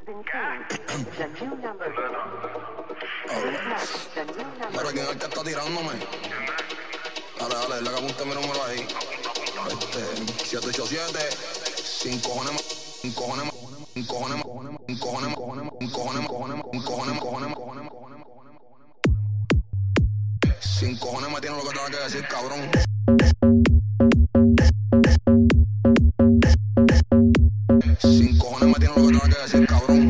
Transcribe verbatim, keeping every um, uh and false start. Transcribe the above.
been changed. The new number. The new number. Pero quién es el que está tirándome. Dale, dale, le que apunte mi número ahí. Este, siete ocho siete, cinco cojones más, cinco cojones más, cinco cojones más, cinco cojones más, cinco cojones más, cinco cojones más, cinco cojones más, cojones más, cojones más, cojones más, cojones más. Cinco cojones más tiene lo que tenga que decir, cabrón. Cinco cojones más tiene lo que tenga que decir, cabrón.